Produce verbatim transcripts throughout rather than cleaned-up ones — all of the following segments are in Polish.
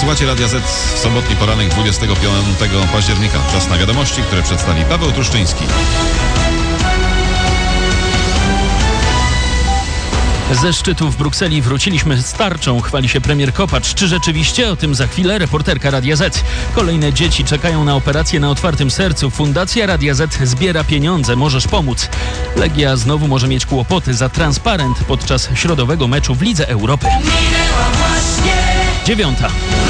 Słuchacie Radia Z w sobotni poranek dwudziestego piątego października. Czas na wiadomości, które przedstawi Paweł Truszczyński. Ze szczytu w Brukseli wróciliśmy z tarczą, chwali się premier Kopacz. Czy rzeczywiście? O tym za chwilę reporterka Radia Z. Kolejne dzieci czekają na operację na otwartym sercu. Fundacja Radia Z zbiera pieniądze. Możesz pomóc. Legia znowu może mieć kłopoty za transparent podczas środowego meczu w Lidze Europy. Dziewiąta.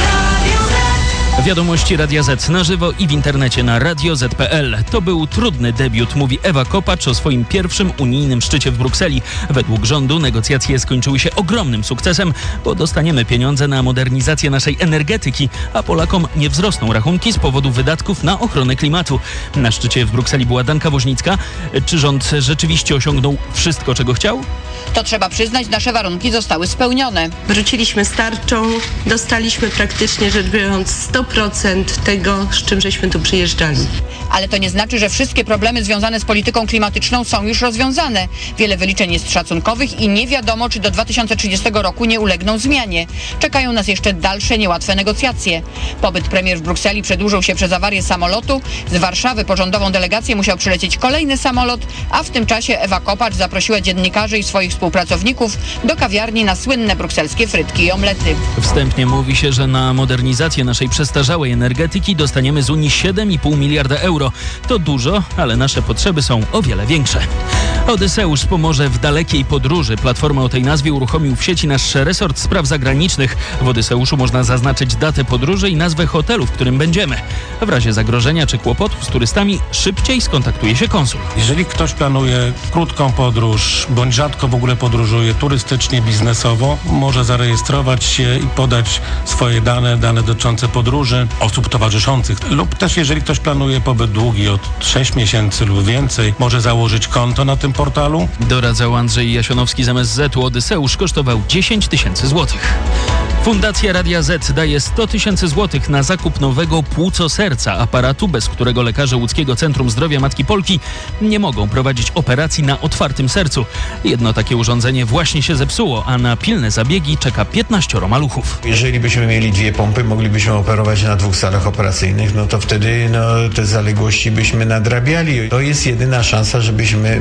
Wiadomości Radia Z na żywo i w internecie na radio zet kropka pe el. To był trudny debiut, mówi Ewa Kopacz o swoim pierwszym unijnym szczycie w Brukseli. Według rządu negocjacje skończyły się ogromnym sukcesem, bo dostaniemy pieniądze na modernizację naszej energetyki, a Polakom nie wzrosną rachunki z powodu wydatków na ochronę klimatu. Na szczycie w Brukseli była Danka Woźnicka. Czy rząd rzeczywiście osiągnął wszystko, czego chciał? To trzeba przyznać, nasze warunki zostały spełnione. Wróciliśmy z tarczą, dostaliśmy praktycznie rzecz biorąc sto procent tego, z czym żeśmy tu przyjeżdżali. Ale to nie znaczy, że wszystkie problemy związane z polityką klimatyczną są już rozwiązane. Wiele wyliczeń jest szacunkowych i nie wiadomo, czy do dwa tysiące trzydziestego roku nie ulegną zmianie. Czekają nas jeszcze dalsze niełatwe negocjacje. Pobyt premier w Brukseli przedłużył się przez awarię samolotu. Z Warszawy po rządową delegację musiał przylecieć kolejny samolot, a w tym czasie Ewa Kopacz zaprosiła dziennikarzy i swoich współpracowników do kawiarni na słynne brukselskie frytki i omlety. Wstępnie mówi się, że na modernizację naszej przestarzałej energetyki dostaniemy z Unii siedem i pół miliarda euro. To dużo, ale nasze potrzeby są o wiele większe. Odyseusz pomoże w dalekiej podróży. Platforma o tej nazwie uruchomił w sieci nasz resort spraw zagranicznych. W Odyseuszu można zaznaczyć datę podróży i nazwę hotelu, w którym będziemy. W razie zagrożenia czy kłopotów z turystami szybciej skontaktuje się konsul. Jeżeli ktoś planuje krótką podróż, bądź rzadko w ogóle podróżuje turystycznie, biznesowo, może zarejestrować się i podać swoje dane, dane dotyczące podróży, osób towarzyszących. Lub też jeżeli ktoś planuje pobyt długi od sześć miesięcy lub więcej, może założyć konto na tym portalu. Doradzał Andrzej Jasionowski z em es zetu. Odyseusz kosztował dziesięć tysięcy złotych. Fundacja Radia Z daje sto tysięcy złotych na zakup nowego płuco-serca, aparatu, bez którego lekarze Łódzkiego Centrum Zdrowia Matki Polki nie mogą prowadzić operacji na otwartym sercu. Jedno takie urządzenie właśnie się zepsuło, a na pilne zabiegi czeka piętnaścioro maluchów. Jeżeli byśmy mieli dwie pompy, moglibyśmy operować na dwóch salach operacyjnych, no to wtedy no, te zaległości byśmy nadrabiali. To jest jedyna szansa, żebyśmy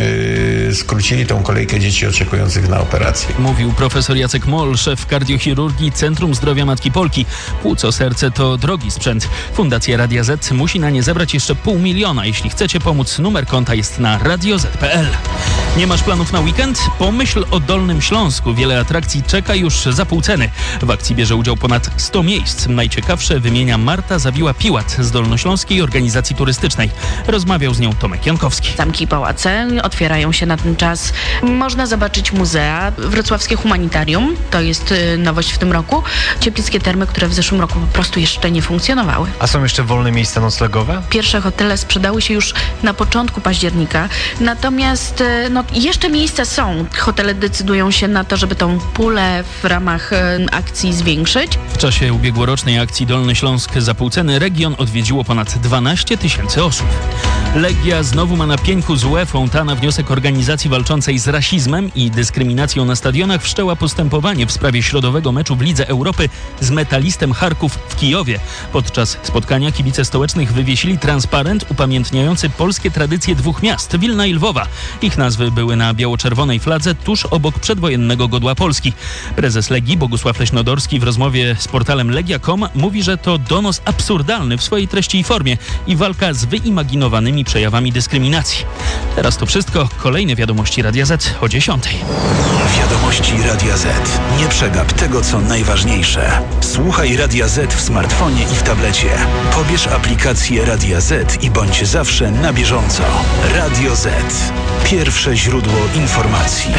yy, skrócili tą kolejkę dzieci oczekujących na operację. Mówił profesor Jacek Moll, szef kardiochirurgii Centrum Zdrowia Matki Polki. Płuco-serce to drogi sprzęt. Fundacja Radia Z musi na nie zebrać jeszcze pół miliona. Jeśli chcecie pomóc, numer konta jest na radio zet kropka pe el. Nie masz planów na weekend? Pomyśl o Dolnym Śląsku. Wiele atrakcji czeka już za pół ceny. W akcji bierze udział ponad sto miejsc. Najciekawsze wymienia Marta Zawiła-Piłat z Dolnośląskiej Organizacji Turystycznej. Rozmawiał z nią Tomek Jankowski. Zamki i pałace otwierają się na ten czas. Można zobaczyć muzea. Wrocławskie Humanitarium, to jest nowość w tym roku. Cieplickie termy, które w zeszłym roku po prostu jeszcze nie funkcjonowały. A są jeszcze wolne miejsca noclegowe? Pierwsze hotele sprzedały się już na początku października. Natomiast no, jeszcze miejsca są. Hotele decydują się na to, żeby tą pulę w ramach akcji zwiększyć. W czasie ubiegłorocznej akcji Dolny Śląsk za pół ceny region odwiedziło ponad dwanaście tysięcy osób. Legia znowu ma na pieńku z UEFA. Ta na wniosek organizacji walczącej z rasizmem i dyskryminacją na stadionach wszczęła postępowanie w sprawie środowego meczu w Lidze Europy z Metalistem Charków w Kijowie. Podczas spotkania kibice stołecznych wywiesili transparent upamiętniający polskie tradycje dwóch miast, Wilna i Lwowa. Ich nazwy były na biało-czerwonej fladze tuż obok przedwojennego godła Polski. Prezes Legii Bogusław Leśnodorski w rozmowie z portalem legia kropka com mówi, że to donos absurdalny w swojej treści i formie i walka z wyimaginowanymi przejawami dyskryminacji. Teraz to wszystko. Kolejne wiadomości Radia Z o dziesiątej. Wiadomości Radia Z. Nie przegap tego, co najważniejsze. Słuchaj Radia Z w smartfonie i w tablecie. Pobierz aplikację Radia Z i bądź zawsze na bieżąco. Radio Z. Pierwsze źródło informacji.